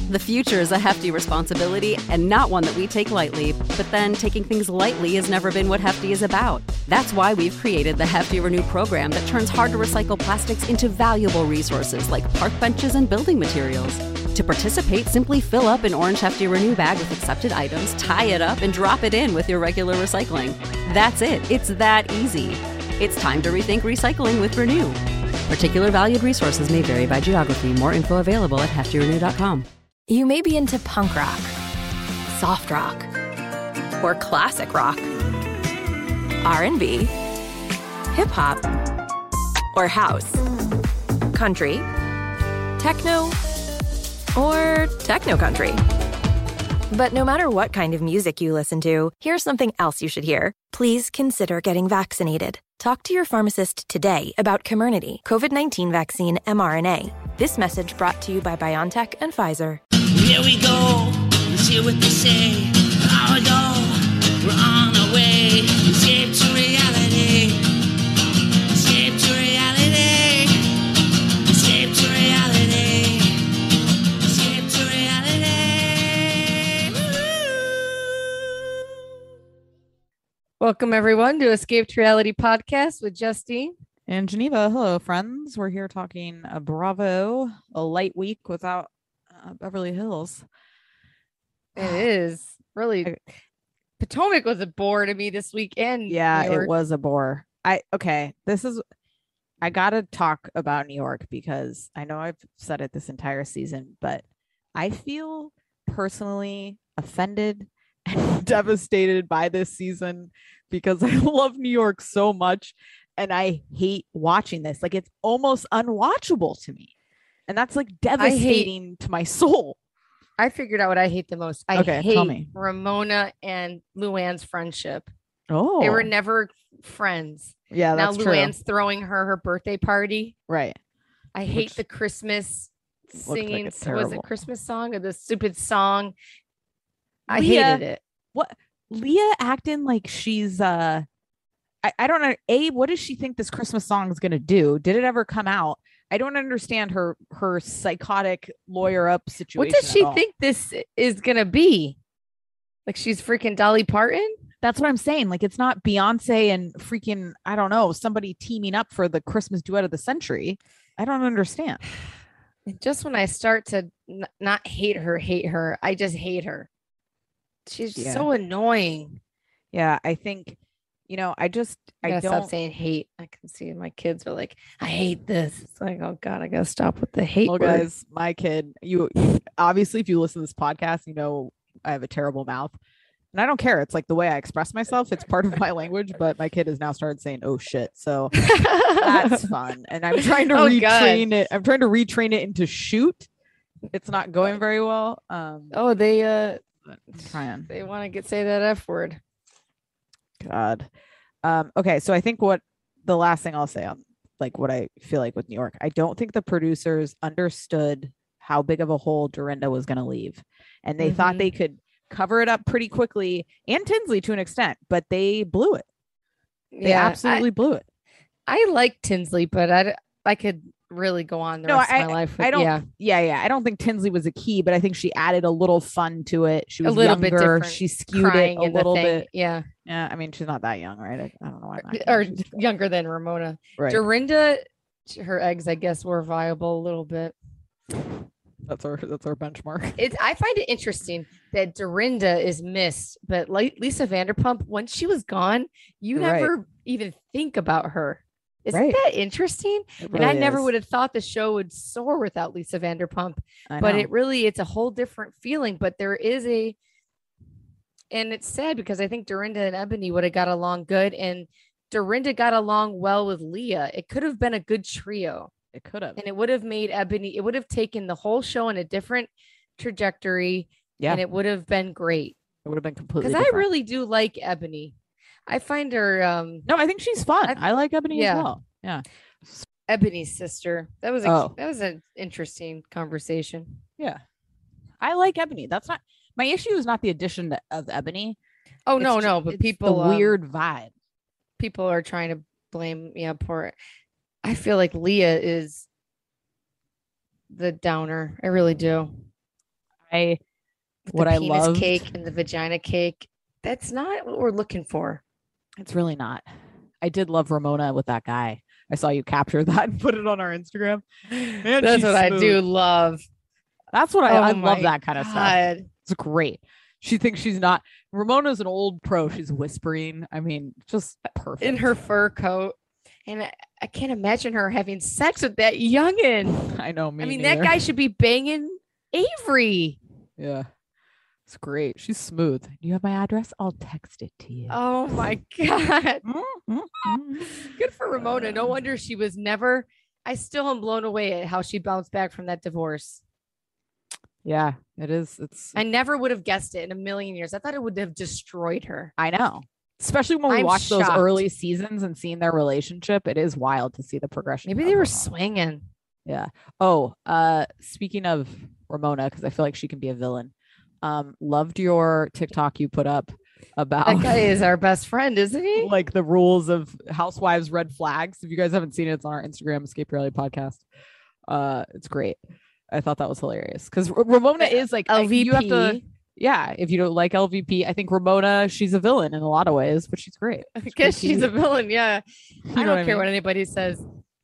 The future is a hefty responsibility and not one that we take lightly. But then taking things lightly has never been what Hefty is about. That's why we've created the Hefty Renew program that turns hard to recycle plastics into valuable resources like park benches and building materials. To participate, simply fill up an orange Hefty Renew bag with accepted items, tie it up, and drop it in with your regular recycling. That's it. It's that easy. It's time to rethink recycling with Renew. Particular valued resources may vary by geography. More info available at heftyrenew.com. You may be into punk rock, soft rock, or classic rock, R&B, hip-hop, or house, country, techno, or techno-country. But no matter what kind of music you listen to, here's something else you should hear. Please consider getting vaccinated. Talk to your pharmacist today about Comirnaty, COVID-19 vaccine mRNA. This message brought to you by BioNTech and Pfizer. Here we go, let's hear what they say. Now we go, we're on our way. Escape to reality. Escape to reality. Escape to reality. Escape to reality. Woo! Welcome, everyone, to Escape to Reality podcast with Justine and Geneva. Hello, friends. We're here talking Bravo, a light week without Beverly Hills. It is really Potomac was a bore to me this weekend. Yeah, it was a bore. I gotta talk about New York because I know I've said it this entire season, but I feel personally offended and devastated by this season because I love New York so much and I hate watching this. Like, it's almost unwatchable to me. And that's like devastating to my soul. I figured out what I hate the most. I hate Ramona and Luann's friendship. Oh, they were never friends. Yeah, now that's Luann's throwing her birthday party. Right. I hate the Christmas singing. Was it Christmas song or the stupid song? I hated it. What Leah acting like she's I don't know. What does she think this Christmas song is gonna do? Did it ever come out? I don't understand her psychotic lawyer up situation. What does she think this is going to be? Like she's freaking Dolly Parton? That's what I'm saying. Like, it's not Beyonce and freaking, I don't know, somebody teaming up for the Christmas duet of the century. I don't understand. Just when I start to not hate her, I just hate her. She's so annoying. Yeah, I think, I don't stop saying hate. I can see my kids are like, I hate this. It's like, oh God, I gotta stop with the hate. Well, guys, my kid, you obviously, if you listen to this podcast, I have a terrible mouth, and I don't care. It's like the way I express myself. It's part of my language. But my kid has now started saying, "Oh shit!" So that's fun, and I'm trying to retrain it. I'm trying to retrain it into shoot. It's not going very well. They trying. They want to say that F word. God. Okay, so I think the last thing I'll say on like what I feel like with New York, I don't think the producers understood how big of a hole Dorinda was going to leave, and they thought they could cover it up pretty quickly, and Tinsley to an extent, but they blew it. They absolutely blew it. I like Tinsley, but I could really go on the rest of my life. I don't think Tinsley was a key, but I think she added a little fun to it. She was a little younger. Bit different, she skewed it a little bit. Yeah. I mean, she's not that young, right? I don't know why. Or younger than Ramona. Right. Dorinda, her eggs, I guess, were viable a little bit. That's our benchmark. I find it interesting that Dorinda is missed, but like Lisa Vanderpump, once she was gone, you never even think about her. Isn't that interesting? Really, and I never would have thought the show would soar without Lisa Vanderpump, but it's a whole different feeling. But there is and it's sad because I think Dorinda and Ebony would have got along good, and Dorinda got along well with Leah. It could have been a good trio. It could have, and it would have made Ebony. It would have taken the whole show in a different trajectory, and it would have been great. It would have been completely because I really do like Ebony. I find her. No, I think she's fun. I like Ebony as well. Yeah, Ebony's sister. That was an interesting conversation. Yeah, I like Ebony. That's not my issue. Is not the addition of Ebony. Oh no, but people the weird vibe. People are trying to blame. Poor. I feel like Leah is the downer. I really do. what I love cake and the vagina cake. That's not what we're looking for. It's really not. I did love Ramona with that guy. I saw you capture that and put it on our Instagram. Man, that's what smooth. I do love. That's what I love that kind of stuff. It's great. She thinks she's not. Ramona's an old pro. She's whispering. I mean, just perfect. In her fur coat. And I can't imagine her having sex with that youngin. I know. I mean, that guy should be banging Avery. Yeah. It's great. She's smooth. Do you have my address? I'll text it to you. Oh my God. Good for Ramona. No wonder she was never. I still am blown away at how she bounced back from that divorce. Yeah, it is. I never would have guessed it in a million years. I thought it would have destroyed her. I know. Especially when we watch those early seasons and seeing their relationship. It is wild to see the progression. Maybe they were swinging. Yeah. Oh, speaking of Ramona, because I feel like she can be a villain. Loved your TikTok you put up about that guy is our best friend, isn't he? Like the rules of Housewives red flags. If you guys haven't seen it, it's on our Instagram, Escape Reality Podcast. It's great. I thought that was hilarious because Ramona is like LVP. You have to, yeah. If you don't like LVP, I think Ramona, she's a villain in a lot of ways, but she's great. I guess she's a villain. Yeah. I don't care what anybody says.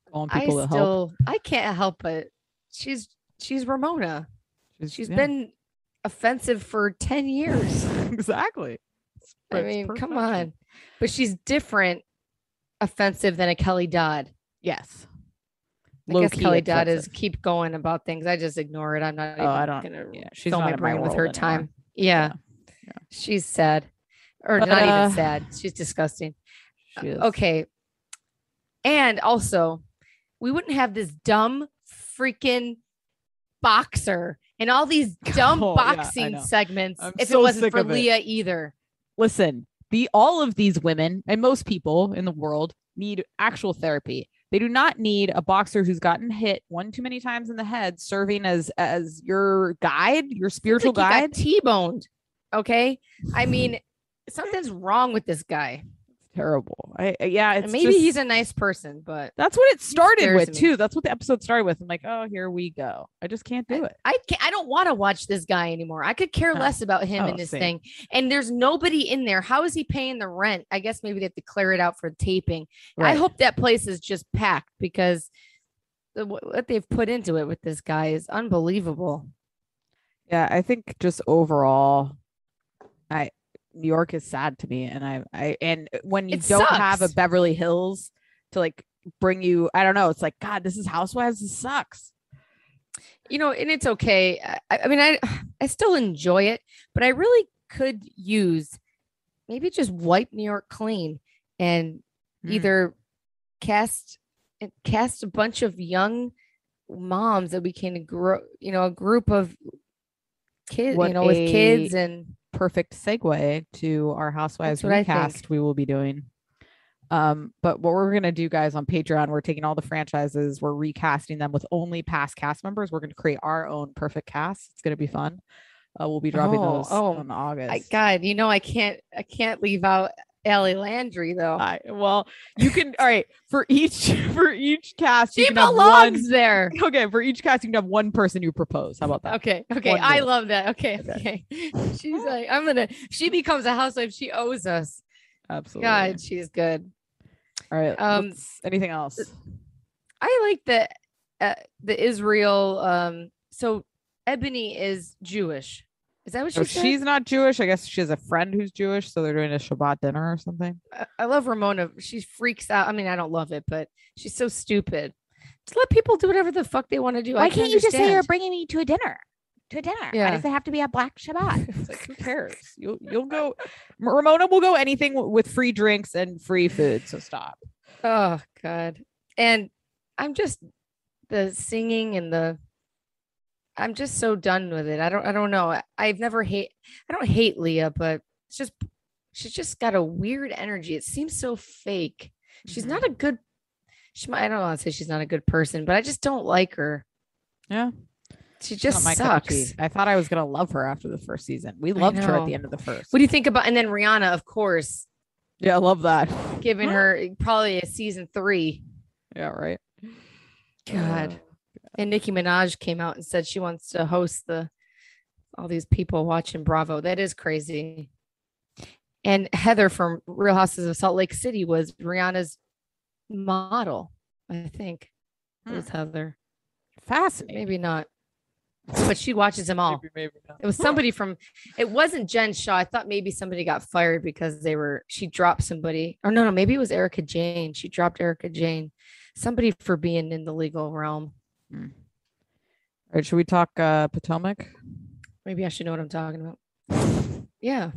I can't help it. She's Ramona. She's been offensive for 10 years. Exactly. I mean, come on. But she's different offensive than a Kelly Dodd. Yes. I guess Kelly Dodd is keep going about things. I just ignore it. I'm not gonna she's fill not my brain with her anymore. time. Yeah. She's sad. Or not even sad. She's disgusting. She is. Okay. And also, we wouldn't have this dumb freaking boxer and all these dumb boxing segments if it wasn't for Leah either. Listen, all of these women and most people in the world need actual therapy. They do not need a boxer who's gotten hit one too many times in the head serving as your guide, your spiritual guide. He got T-boned. Okay. I mean, something's wrong with this guy. Terrible. It's maybe he's a nice person, but that's what it started with too. That's what the episode started with. I'm like, oh, here we go. I just can't do it. I don't want to watch this guy anymore. I could care less about him and this thing. And there's nobody in there. How is he paying the rent? I guess maybe they have to clear it out for taping. Right. I hope that place is just packed because what they've put into it with this guy is unbelievable. Yeah, I think just overall, New York is sad to me, and and when you don't have a Beverly Hills to like bring you, I don't know. It's like, God, this is Housewives. This sucks. And it's okay. I mean, I still enjoy it, but I really could use maybe just wipe New York clean and either cast a bunch of young moms that we can grow, a group of kids, with kids and. Perfect segue to our Housewives recast we will be doing. But what we're going to do, guys, on Patreon, we're taking all the franchises, we're recasting them with only past cast members. We're going to create our own perfect cast. It's going to be fun. We'll be dropping those in August. I can't leave out Allie Landry though. Well, you can. All right, for each cast, she belongs there. Okay, for each cast, you can have one person you propose. How about that? Okay, I love that. Okay. She's like, she becomes a housewife. She owes us. Absolutely. God, she's good. All right. Anything else? I like the Israel. So Ebony is Jewish. Is that what she said? She's not Jewish. I guess she has a friend who's Jewish, so they're doing a Shabbat dinner or something. I love Ramona. She freaks out. I mean, I don't love it, but she's so stupid. Just let people do whatever the fuck they want to do. Why can't you just say you're bringing me to a dinner? Yeah. Why does it have to be a black Shabbat? It's like, who cares? You'll go. Ramona will go anything with free drinks and free food. So stop. Oh God. And I'm just the singing and I'm just so done with it. I don't know. I don't hate Leah, but she's just got a weird energy. It seems so fake. She's not a good, I don't want to say she's not a good person, but I just don't like her. Yeah. She just sucks. I thought I was going to love her after the first season. We loved her at the end of the first. What do you think about, and then Rihanna, of course. Yeah, I love that. Giving her probably a season 3. Yeah, right. God. And Nicki Minaj came out and said she wants to host the all these people watching Bravo. That is crazy. And Heather from Real Houses of Salt Lake City was Rihanna's model, I think. It was Heather. Fascinating. Maybe not. But she watches them all. Maybe it was somebody from, it wasn't Jen Shaw. I thought maybe somebody got fired because she dropped somebody. Or no, maybe it was Erica Jane. She dropped Erica Jane. Somebody for being in the legal realm. All right, should we talk Potomac? Maybe I should know what I'm talking about. Yeah.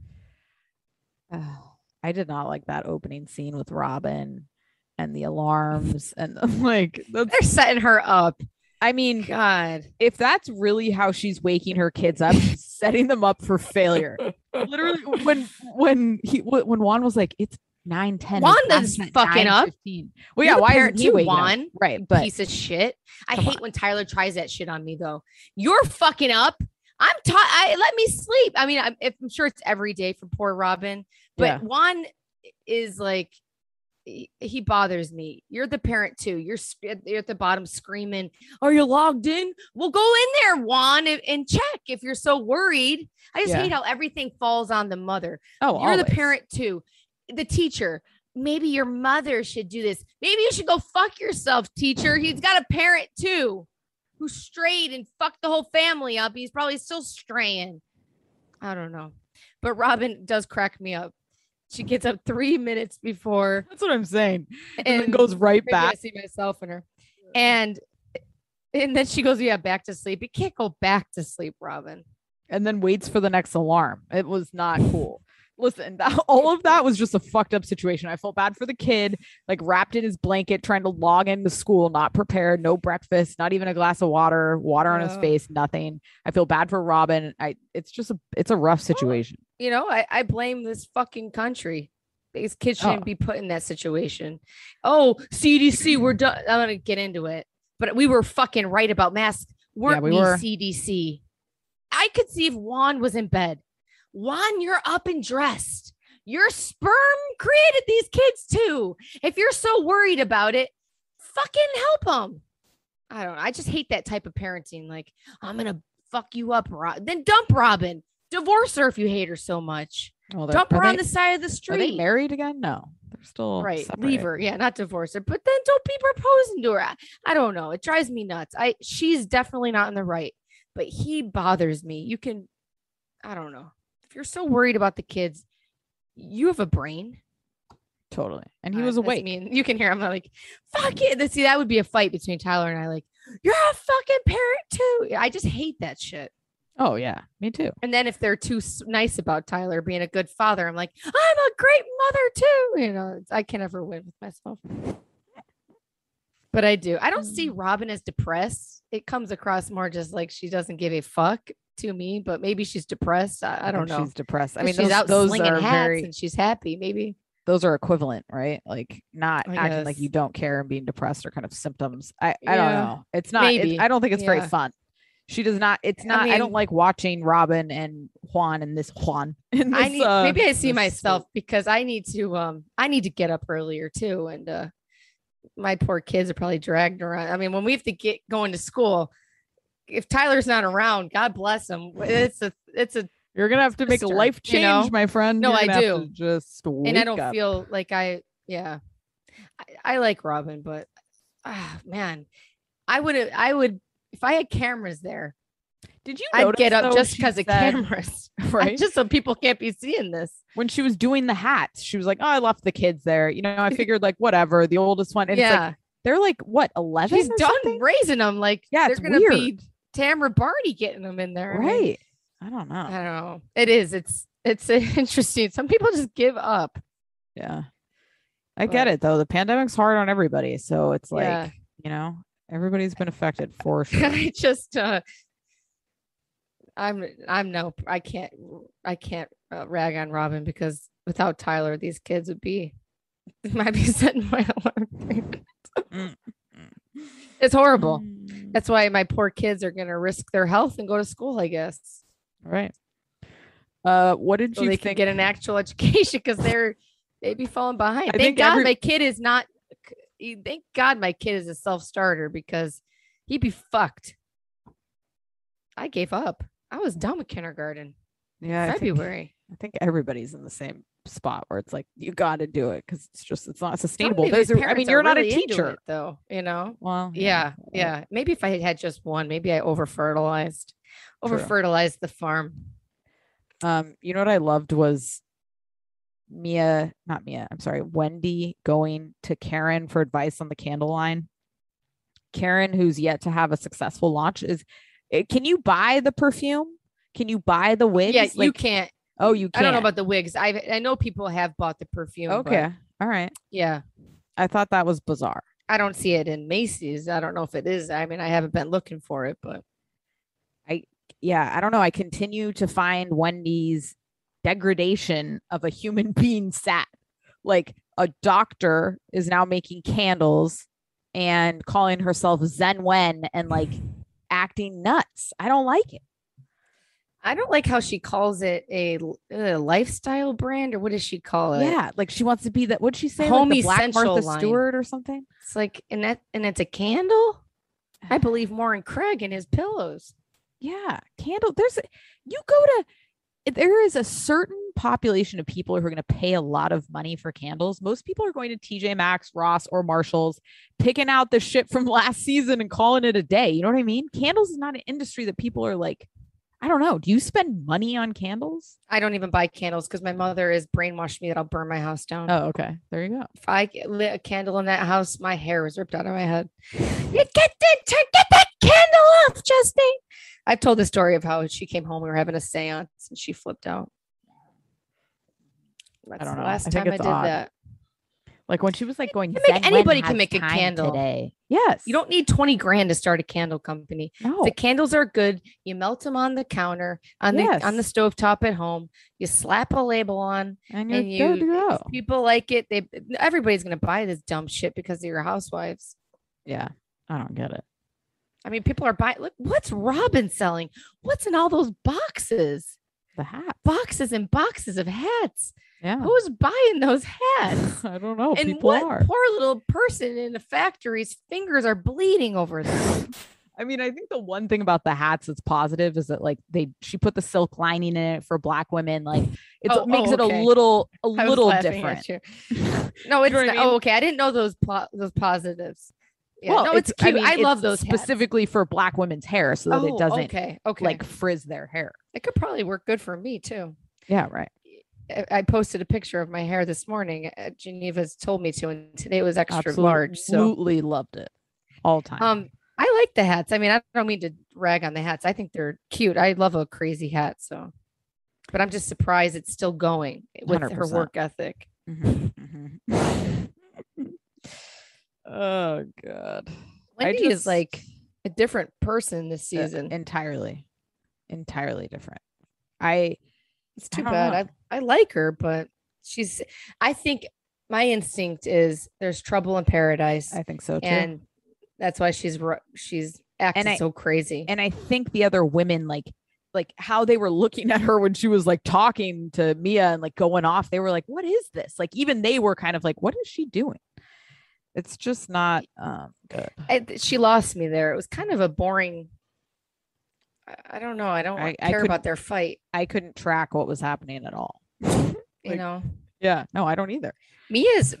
I did not like that opening scene with Robin and the alarms and like they're setting her up. I mean, God, if that's really how she's waking her kids up, she's setting them up for failure. Literally, when Juan was like, "It's 9:10," Wanda's fucking up. Well, yeah, why isn't he waking Juan? Up? Right, but piece of shit. I hate when Tyler tries that shit on me, though. You're fucking up. I'm tired. Let me sleep. I mean, I'm sure it's every day for poor Robin, but Juan is like, he bothers me. You're the parent too. You're at the bottom screaming, "Are you logged in?" Well, go in there, Juan, and check if you're so worried. I just hate how everything falls on the mother. Oh, you're the parent too. The teacher. Maybe your mother should do this. Maybe you should go fuck yourself, teacher. He's got a parent too who strayed and fucked the whole family up. He's probably still straying. I don't know. But Robin does crack me up. She gets up 3 minutes before. That's what I'm saying. And then goes right back. I see myself in her. And then she goes, back to sleep. You can't go back to sleep, Robin. And then waits for the next alarm. It was not cool. Listen, all of that was just a fucked up situation. I felt bad for the kid, like wrapped in his blanket, trying to log into school, not prepared, no breakfast, not even a glass of water on his face, nothing. I feel bad for Robin. It's a rough situation. I blame this fucking country. These kids shouldn't be put in that situation. Oh, CDC, we're done. I'm going to get into it. But we were fucking right about masks. Weren't we CDC? I could see if Juan was in bed. Juan, you're up and dressed. Your sperm created these kids too. If you're so worried about it, fucking help them. I don't know. I just hate that type of parenting. Like, I'm going to fuck you up. Then dump Robin. Divorce her if you hate her so much. Well, dump her on the side of the street. Are they married again? No, they're still right. Separated. Leave her. Yeah, not divorce her. But then don't be proposing to her. I don't know. It drives me nuts. She's definitely not in the right, but he bothers me. I don't know. If you're so worried about the kids, you have a brain. Totally. And he was awake. You can hear him like, fuck it. See, that would be a fight between Tyler and I. Like, you're a fucking parent too. I just hate that shit. Oh, yeah. Me too. And then if they're too nice about Tyler being a good father, I'm like, I'm a great mother too. I can never win with myself. But I do. I don't see Robin as depressed. It comes across more just like she doesn't give a fuck to me, but maybe she's depressed. I don't know. She's depressed. I mean, she's out slinging hats and she's happy. Maybe those are equivalent, right? Like not acting like you don't care and being depressed are kind of symptoms. I don't know. It's not. I don't think it's very fun. She does not. It's not. I don't like watching Robin and Juan and this Juan. Maybe I see myself because I need to get up earlier too, and my poor kids are probably dragged around. I mean, when we have to get going to school. If Tyler's not around, God bless him. It's a. You're gonna have to make a life change, my friend. No, I do. Just and I don't feel like I like Robin, but man, I would if I had cameras there. Did you? I'd get up just because of cameras, right? Just so people can't be seeing this. When she was doing the hats, she was like, "Oh, I left the kids there." I figured like whatever. The oldest one, and it's like they're like what 11? She's done raising them. Like they're gonna be. Tamara Barney getting them in there. Right. I don't know. I don't know. It is. It's interesting. Some people just give up. Yeah. I get it though. The pandemic's hard on everybody. So it's like, everybody's been affected for sure. I just, I can't rag on Robin because without Tyler, these kids might be setting my alarm. It's horrible. That's why my poor kids are going to risk their health and go to school, I guess. Right. What did you think? Can get an actual education because they'd be falling behind. Thank God my kid is not. Thank God my kid is a self-starter because he'd be fucked. I gave up. I was done with kindergarten. Yeah. February. I think everybody's in the same spot where it's like, you got to do it because it's not sustainable. You're not a teacher though, you know? Well, yeah. Maybe if I had just one, maybe I over-fertilized the farm. You know what I loved was Wendy going to Karen for advice on the candle line. Karen, who's yet to have a successful launch, can you buy the perfume? Can you buy the wigs? Yeah, you can't. Oh, you can't. I don't know about the wigs. I know people have bought the perfume. Okay. All right. Yeah. I thought that was bizarre. I don't see it in Macy's. I don't know if it is. I mean, I haven't been looking for it, but I don't know. I continue to find Wendy's degradation of a human being sad. Like, a doctor is now making candles and calling herself Zen Wen and like acting nuts. I don't like it. I don't like how she calls it a lifestyle brand, or what does she call it? Yeah, like she wants to be that. What'd she say? Home like the Black Essential Martha line. Stewart or something. It's like, and it's a candle. I believe more in Craig and his pillows. Yeah, candle. There is a certain population of people who are going to pay a lot of money for candles. Most people are going to TJ Maxx, Ross, or Marshalls, picking out the shit from last season and calling it a day. You know what I mean? Candles is not an industry that people are like, I don't know. Do you spend money on candles? I don't even buy candles because my mother has brainwashed me that I'll burn my house down. Oh, okay. There you go. If I lit a candle in that house, my hair was ripped out of my head. Get that candle off, Justine. I've told the story of how she came home. We were having a seance and she flipped out. That's I don't know. The last time I did that. Like when she was like going, anybody can make a candle today. Yes. You don't need 20 grand to start a candle company. No. The candles are good. You melt them on the counter, on the stovetop at home. You slap a label on and you're good to go. People like it. Everybody's going to buy this dumb shit because of your housewives. Yeah. I don't get it. I mean, people are buying. Look, what's Robin selling? What's in all those boxes? The hat. Boxes and boxes of hats. Yeah. Who's buying those hats? I don't know. And people are. Poor little person in the factory's fingers are bleeding over them. I mean, I think the one thing about the hats that's positive is that like she put the silk lining in it for Black women. Like it makes it a little different. No, it's not. I mean? Oh, okay. I didn't know those positives. Yeah, well, no, it's cute. I love those specifically hats. For Black women's hair so that it doesn't like frizz their hair. It could probably work good for me too. Yeah, right. I posted a picture of my hair this morning. Geneva's told me to, and today it was extra large. So absolutely loved it all time. I like the hats. I mean, I don't mean to rag on the hats. I think they're cute. I love a crazy hat. So, but I'm just surprised it's still going with 100%. Her work ethic. Mm-hmm. Oh God. Wendy is like a different person this season. Entirely different. It's too bad. I like her, but I think my instinct is there's trouble in paradise. I think so too. And that's why she's acting so crazy. And I think the other women, like how they were looking at her when she was like talking to Mia and like going off, they were like, what is this? Like, even they were kind of like, what is she doing? It's just not good. She lost me there. It was kind of a boring. I don't know. I don't care about their fight. I couldn't track what was happening at all. You know? Yeah. No, I don't either. Mia's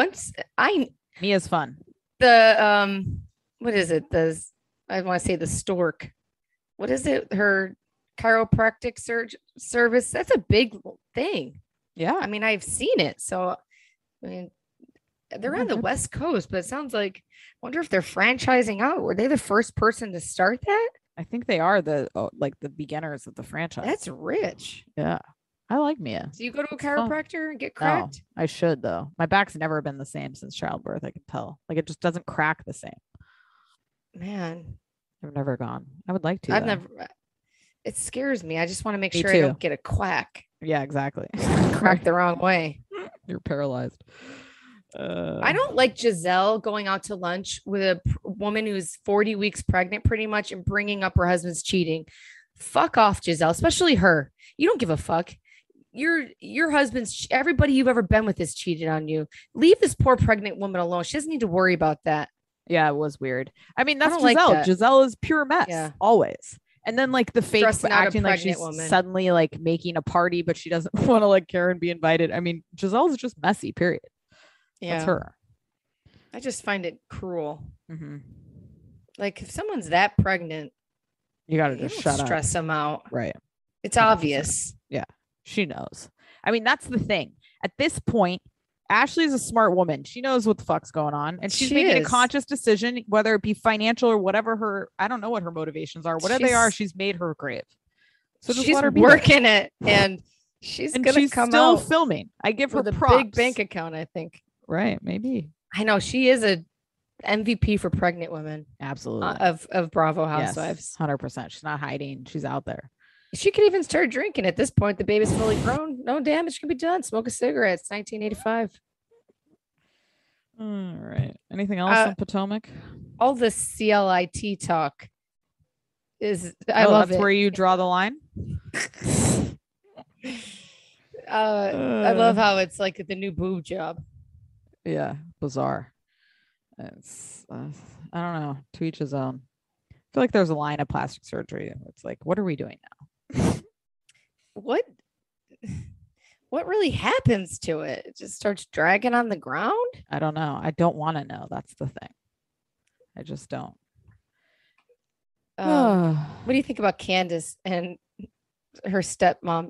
fun. The what is it? I want to say the stork. What is it? Her chiropractic service. That's a big thing. Yeah. I mean, I've seen it. So, I mean, they're on the West Coast, but it sounds like, I wonder if they're franchising out. Were they the first person to start that? I think they are the beginners of the franchise. That's rich. Yeah. I like Mia. Do you go to a chiropractor and get cracked? No, I should though. My back's never been the same since childbirth. I can tell. Like it just doesn't crack the same. Man, I've never gone. I would like to. Never. It scares me. I just want to make sure I don't get a quack. Yeah, exactly. Crack the wrong way. You're paralyzed. I don't like Giselle going out to lunch with a woman who's 40 weeks pregnant pretty much and bringing up her husband's cheating. Fuck off, Giselle, especially her. You don't give a fuck. Your husband's, everybody you've ever been with has cheated on you. Leave this poor pregnant woman alone. She doesn't need to worry about that. Yeah, it was weird. I mean, that's Giselle. Giselle is pure mess. Yeah. Always. And then like the fake acting like she's suddenly like making a party, but she doesn't want to let Karen be invited. I mean, Giselle's just messy, period. Yeah. That's her. I just find it cruel. Mm-hmm. Like if someone's that pregnant, you got to just shut up. Stress them out. Right. It's 100%. Obvious. Yeah. She knows. I mean, that's the thing. At this point, Ashley is a smart woman. She knows what the fuck's going on. And she's making a conscious decision, whether it be financial or whatever I don't know what her motivations are. Whatever they are, she's made her grave. So just she's let her be working it. And she's going to come still out filming. I give her with props. A big bank account, I think. Right. Maybe. I know. She is a MVP for pregnant women. Absolutely. Of Bravo Housewives. Yes, 100%. She's not hiding. She's out there. She could even start drinking at this point. The baby's fully grown. No damage can be done. Smoke a cigarette. It's 1985. All right. Anything else on Potomac? All the CLIT talk is. I love that's it. Where you draw the line. I love how it's like the new boob job. Yeah, bizarre. It's I don't know. To each his own. I feel like there's a line of plastic surgery. It's like, what are we doing now? What really happens to it? It just starts dragging on the ground? I don't know. I don't want to know. That's the thing. I just don't. What do you think about Candace and her stepmom?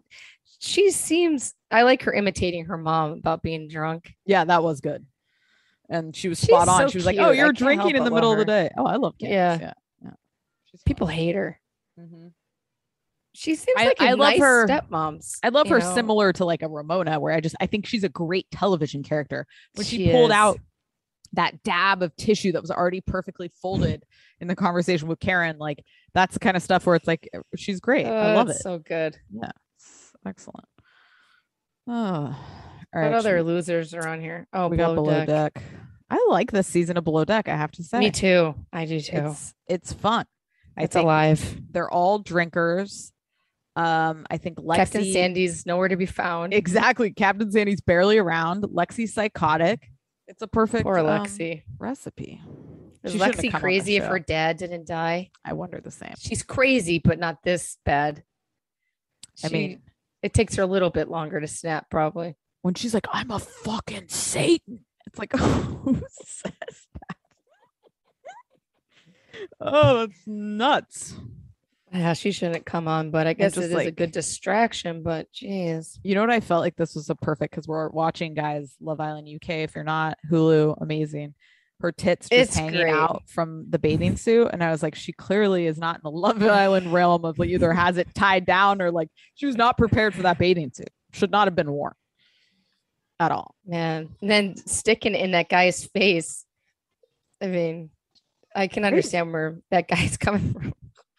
I like her imitating her mom about being drunk. Yeah, that was good. And she was spot on. She was like, "Oh, you're drinking in the middle of the day." Oh, I love Candace. Yeah. People hate her. Mm-hmm. She seems like I love her stepmoms. I love her similar to like a Ramona, where I think she's a great television character. When she pulled out that dab of tissue that was already perfectly folded in the conversation with Karen, like that's the kind of stuff where it's like she's great. I love it. So good. Yeah, excellent. Oh, all right. What other losers are on here? Oh, we got Below Deck. I like this season of Below Deck. I have to say. Me too. I do too. It's fun. It's alive. They're all drinkers. I think Lexi, Captain Sandy's nowhere to be found. Exactly. Captain Sandy's barely around. Lexi's psychotic. It's a perfect recipe. Is Lexi crazy if her dad didn't die? I wonder the same. She's crazy, but not this bad. I mean, it takes her a little bit longer to snap, probably. When she's like, "I'm a fucking Satan," it's like, who says that? Oh, that's nuts. Yeah, she shouldn't come on, but I guess it is a good distraction. But geez, you know what? I felt like this was a perfect, because we're watching, guys, Love Island UK. If you're not, Hulu, amazing. Her tits just hanging out from the bathing suit, and I was like, she clearly is not in the Love Island realm of either has it tied down or like she was not prepared for that bathing suit. Should not have been worn at all. Man, and then sticking in that guy's face. I mean, I can understand where that guy's coming from.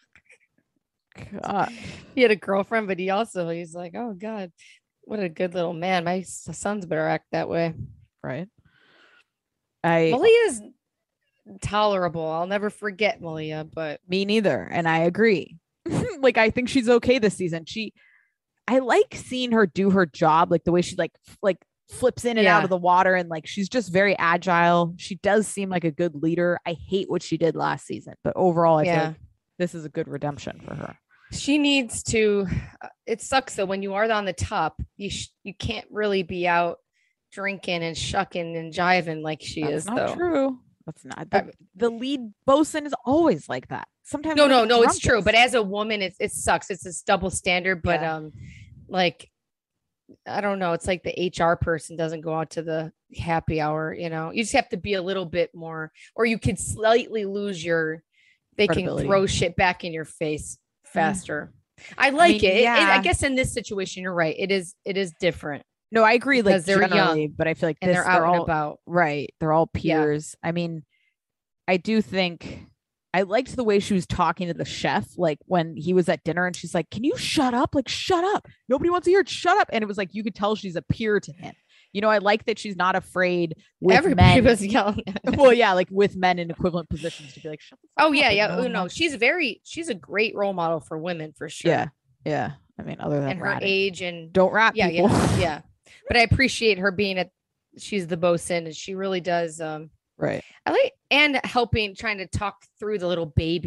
God. He had a girlfriend, but he's like, oh God, what a good little man. My sons better act that way. Right. Malia's tolerable. I'll never forget Malia, but me neither. And I agree. Like, I think she's okay this season. I like seeing her do her job, like the way she like flips in and out of the water, and like she's just very agile. She does seem like a good leader. I hate what she did last season, but overall I feel like this is a good redemption for her. She needs to. It sucks though when you are on the top, you can't really be out drinking and shucking and jiving like she is. Not though. True. That's not the lead bosun is always like that. Sometimes no, it's true. But as a woman, it sucks. It's this double standard. But like, I don't know. It's like the HR person doesn't go out to the happy hour. You just have to be a little bit more, or you could slightly lose they can throw shit back in your face faster. I like it. I guess in this situation, you're right. It is different. No, I agree. Like they're young, but I feel like they're out and about. Right. They're all peers. Yeah. I mean, I do think I liked the way she was talking to the chef, like when he was at dinner and she's like, "Can you shut up? Like, shut up. Nobody wants to hear it. Shut up." And it was like, you could tell she's a peer to him. I like that she's not afraid with everybody men. Was yelling at well, yeah, like with men in equivalent positions to be like, shut the fuck up. Yeah. No, she's a great role model for women for sure. Yeah. I mean, other than her age and don't rat people. Yeah. But I appreciate her being she's the bosun, and she really does. Right. I like and trying to talk through the little baby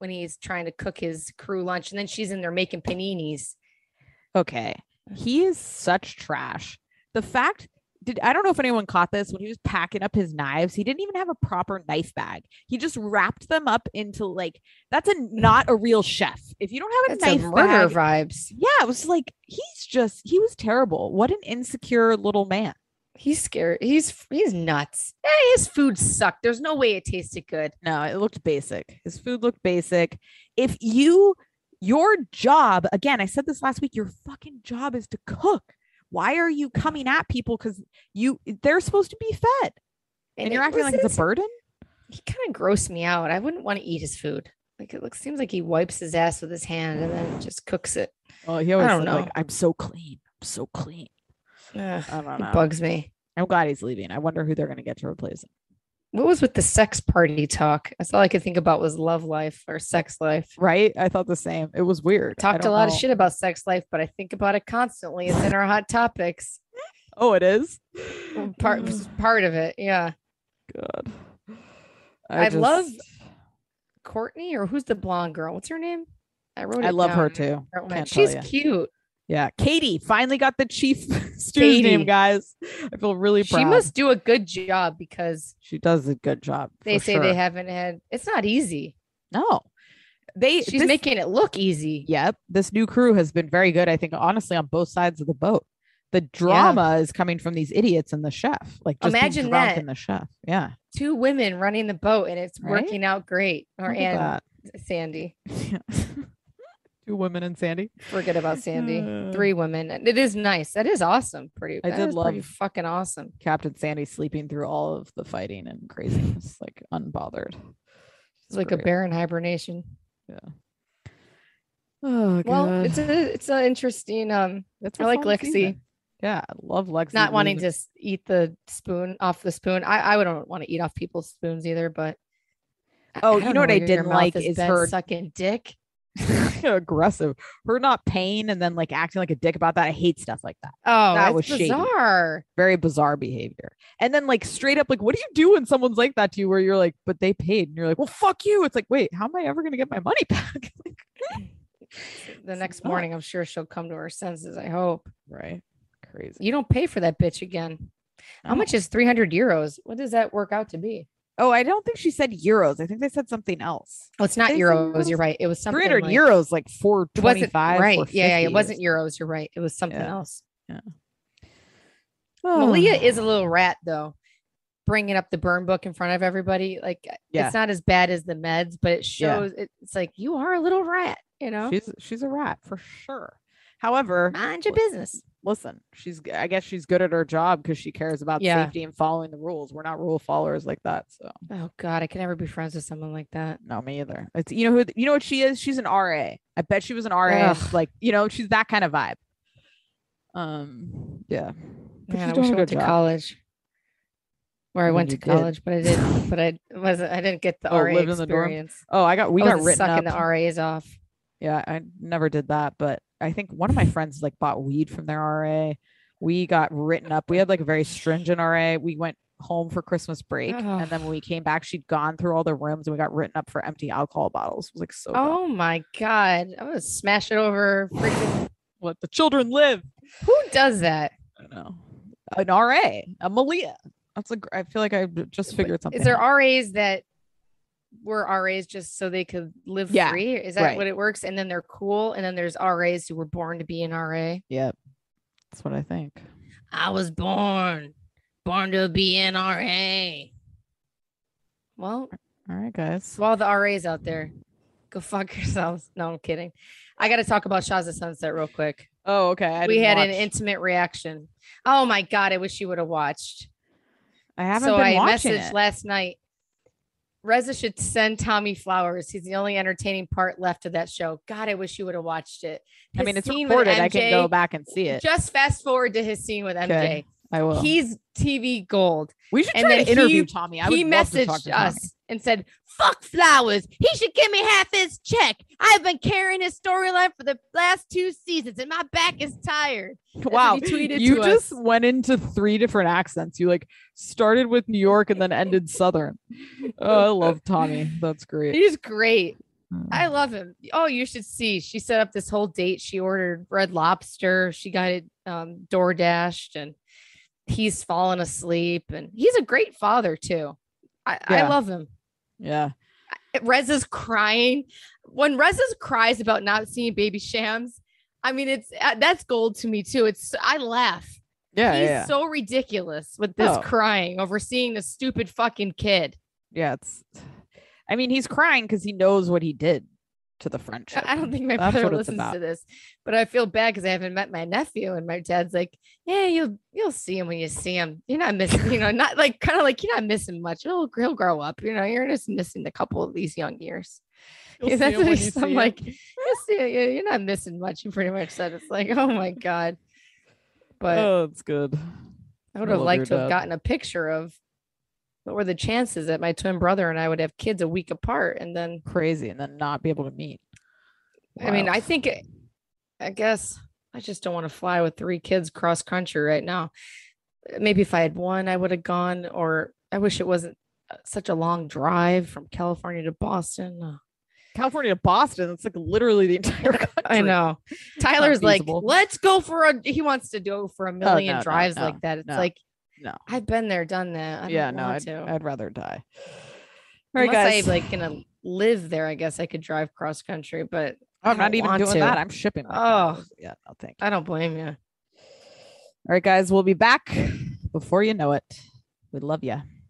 when he's trying to cook his crew lunch, and then she's in there making paninis. Okay. He is such trash. The fact I don't know if anyone caught this when he was packing up his knives. He didn't even have a proper knife bag. He just wrapped them up into like, that's not a real chef. If you don't have a knife murder bag, vibes. Yeah, it was like, he was terrible. What an insecure little man. He's scared. He's nuts. His food sucked. There's no way it tasted good. No, it looked basic. His food looked basic. If your job, again, I said this last week, your fucking job is to cook. Why are you coming at people? Because they're supposed to be fed. And you're acting like it's a burden? He kind of grossed me out. I wouldn't want to eat his food. Like seems like he wipes his ass with his hand and then just cooks it. Oh, he always said, like, I'm so clean. I'm so clean. I don't know. It bugs me. I'm glad he's leaving. I wonder who they're going to get to replace him. What was with the sex party talk? That's all I could think about was love life or sex life. Right? I thought the same. It was weird. Talked a lot of shit about sex life, but I think about it constantly. It's in our hot topics. Oh, it is? Part of it. Yeah. God. I love Courtney, or who's the blonde girl? What's her name? I love her too. She's cute. Yeah. Katie finally got the chief stew's name, guys. I feel really proud. She must do a good job because she does a good job. They say they haven't had, it's not easy. No. She's making it look easy. Yep. This new crew has been very good. I think, honestly, on both sides of the boat. The drama is coming from these idiots and the chef. Like, just imagine that. And the chef. Yeah. 2 women running the boat and it's working out great. And Sandy. Yeah. 2 women and Sandy. Forget about Sandy. 3 women. It is nice. That is awesome. Pretty fucking awesome. Captain Sandy sleeping through all of the fighting and craziness, like unbothered. It's like a bear in hibernation. Yeah. Oh god. Well, it's an interesting. I like Lexi. Season. Yeah, I love Lexi. Not wanting to eat the spoon off the spoon. I wouldn't want to eat off people's spoons either. But you know what I didn't like is her sucking dick. Aggressive. Her not paying and then like acting like a dick about that. I hate stuff like that. Oh, that was bizarre. Shady. Very bizarre behavior. And then like straight up, like, what do you do when someone's like that to you? Where you're like, but they paid, and you're like, well, fuck you. It's like, wait, how am I ever gonna get my money back? The next morning, I'm sure she'll come to her senses. I hope. Right. Crazy. You don't pay for that bitch again. How much is 300 euros? What does that work out to be? Oh, I don't think she said euros. I think they said something else. Oh, it's not euros. You're right. It was something 300 euros, like 425. Right. Yeah. It wasn't euros. You're right. It was something else. Yeah. Malia is a little rat, though. Bringing up the burn book in front of everybody. Like, it's not as bad as the meds, but it shows it's like, you are a little rat, you know? She's a rat for sure. However, mind your business. Listen, I guess she's good at her job because she cares about safety and following the rules. We're not rule followers like that. So, oh god, I can never be friends with someone like that. No, me either. It's you know what she is. She's an RA. I bet she was an RA. Like she's that kind of vibe. Yeah. But I wish I went to college. Where I went to college, but I didn't. But I didn't get the RA experience. We got written sucking up. The RAs off. Yeah, I never did that, but I think one of my friends like bought weed from their RA. We got written up. We had like a very stringent RA. We went home for Christmas break, and then when we came back, she'd gone through all the rooms, and we got written up for empty alcohol bottles. It was like so. Oh my god! I'm gonna smash it over. Freaking let the children live. Who does that? I don't know. An RA, a Malia. I feel like I just figured something. Is there RAs that were RAs just so they could live free? Is that what it works? And then they're cool. And then there's RAs who were born to be an RA. Yep. That's what I think. I was born to be an RA. Well, all right, guys. To all the RAs out there, go fuck yourselves. No, I'm kidding. I got to talk about Shahs of Sunset real quick. Oh, okay. We had an intimate reaction. Oh my God. I wish you would have watched. I haven't been watching messaged last night. Reza should send Tommy flowers. He's the only entertaining part left of that show. God, I wish you would have watched it. I mean, it's recorded. I can go back and see it. Just fast forward to his scene with MJ. Okay, I will. He's TV gold. We should try to interview Tommy. He messaged us and said, fuck Flowers. He should give me half his check. I've been carrying his storyline for the last 2 seasons and my back is tired. Wow. You just went into 3 different accents. You like started with New York and then ended Southern. Oh, I love Tommy. That's great. He's great. I love him. Oh, you should see. She set up this whole date. She ordered Red Lobster. She got it door dashed, and he's fallen asleep. And he's a great father too. I love him. Yeah. Rez is crying. When Rez cries about not seeing Baby Shams, I mean, that's gold to me too. I laugh. Yeah, he's so ridiculous with this crying over seeing the stupid fucking kid. Yeah, I mean, he's crying because he knows what he did to the friendship. I don't think my brother listens to this, but I feel bad because I haven't met my nephew, and my dad's like, "Yeah, you'll see him when you see him. You're not missing, not like kind of like you're not missing much. He'll grow up. You're just missing a couple of these young years." That's what I'm like, you're not missing much. You pretty much said it's like, oh my god. But it's good. I would have liked to have gotten a picture of what were the chances that my twin brother and I would have kids a week apart, and then crazy, and then not be able to meet. Wow. I mean, I guess I just don't want to fly with 3 kids cross country right now. Maybe if I had one, I would have gone, or I wish it wasn't such a long drive from California to Boston. California to Boston. It's like literally the entire country. I know. Tyler's like, let's go he wants to go for a million drives like that. It's like, no, I've been there, done that. I'd rather die. All right, guys. I'm like gonna live there. I guess I could drive cross country, but I'm not even doing that. I'm shipping. Yeah, no, thank you. I don't blame you. All right, guys. We'll be back before you know it. We love you.